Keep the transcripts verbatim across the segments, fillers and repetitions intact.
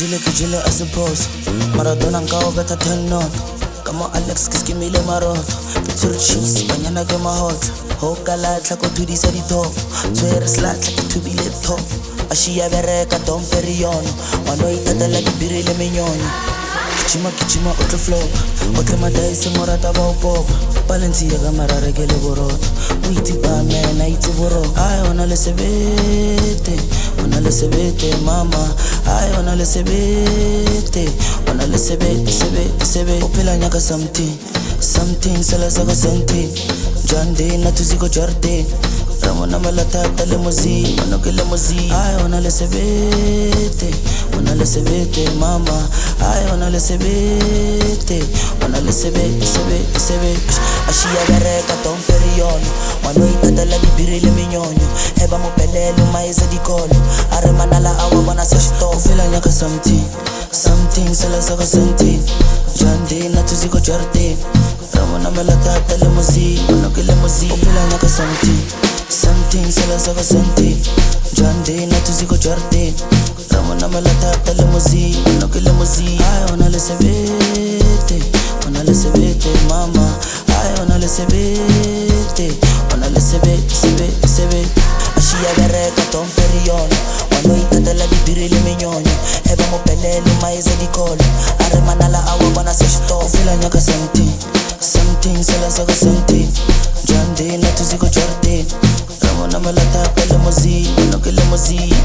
Kijile kijile I suppose Maradona nkao beta ten not Kamo Alex kiskimile maroto Tsuru cheese banyana ke mahot Hoka latla ko tudisa di top Tswere slatla ki tubile top Ashia bereka domperion Wano itatala di birile minyonyo Kichima kichima otle flop Otle madaisi morata ba upop Balenciaga marare gele borot Witi ba mena iti borot Ay ona le sebete Ona le sebete mama Ay ona le sebete Ona le sebete sebete sebete Opela nyaka something Something sala sako senti Jande na tuziko jarde Ramona malatata limousine Mano ke limousine Ay ona le sebete Ona le sebete mama Ay ona le sebete Ona le sebete sebete sebete Ashia bereka domperion Wano itatala bibirile minyonyo Heba mopelelo maize di kolo Are manala awa wana sa shito Ufila nyaka something Something sala sako senti Jande na tuziko jarde Ramona malatata limousine Mano ke limousine Ufila nyaka something Something sala sako senti Jande na tuziko jarde Ramona malatata limousine Mano ke limousine Ay ona le sebete Ona le sebete mama Ay ona le sebete Ona le sebete sebete sebete Ashia bereka domperion Wano itatala bibirile minyonyo Heba mopelelo maize di kolo Are manala awa wana sa shito Ufila nyaka something Something sala sako senti Jande na tuziko jarde Ramona malatata limousine Mano ke limousine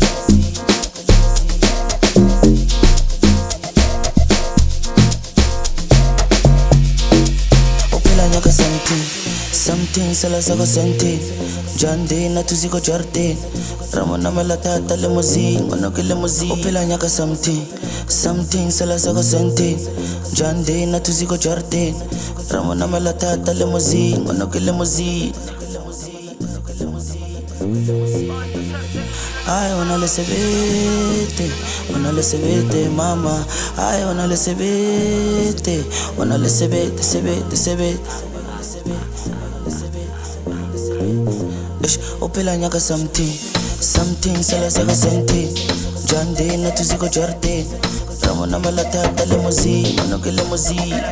Nyaka something, something sala sako senti Jande na tuziko jarde Ramona malatata limousine Mano ke limousine Opela nyaka something, something sala sako senti Jande na tuziko jarde Ramona malatata limousine Mano ke limousine Ay ona le sebete Ona le sebete mama Ay ona le sebete Ona le sebete sebete sebete Ish opela nyaka something Something sala sako senti Jande na tuziko jarde Ramona malatata limousine Mano ke limousine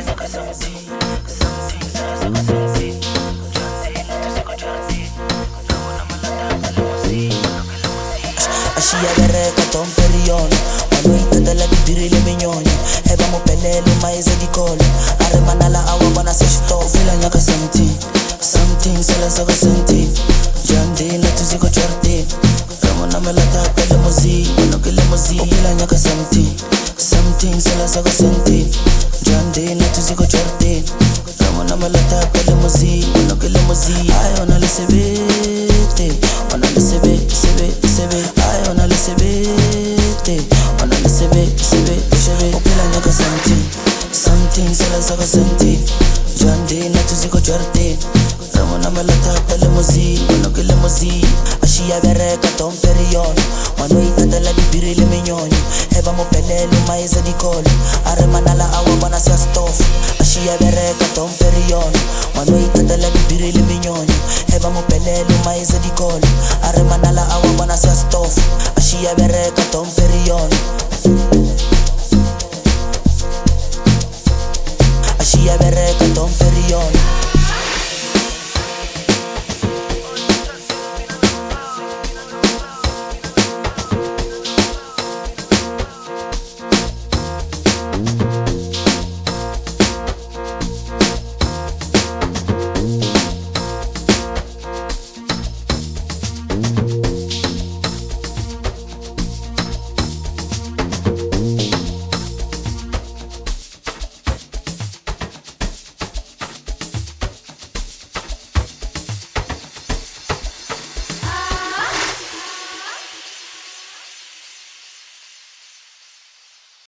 Ashia bereka domperion Wano itatala bibirile minyonyo Heba mopelelo maize di kolo Are manala awa wana sa shito Ufila nyaka something Something sala sako senti Jande na tuziko jarde Ramona malatata limousine Mano ke limousine Ufila nyaka something Something sala sako senti Jande na tuziko jarde Ramona malatata limousine Mano ke limousine Ay ona le sebete Ona le sebete sebete sebete Ay ona le sebete Ona le sebete sebete sebete Opela nyaka something Something sala sako senti Jande na tuziko jarde Ramona malatata limousine Mano ke limousine Ashia bereka domperion Wano itatala bibirile minyonyo Heba mopelelo maize di kolo Are manala awa wana sa stof Ashia bereka domperion Wano itatala bibirile minyonyo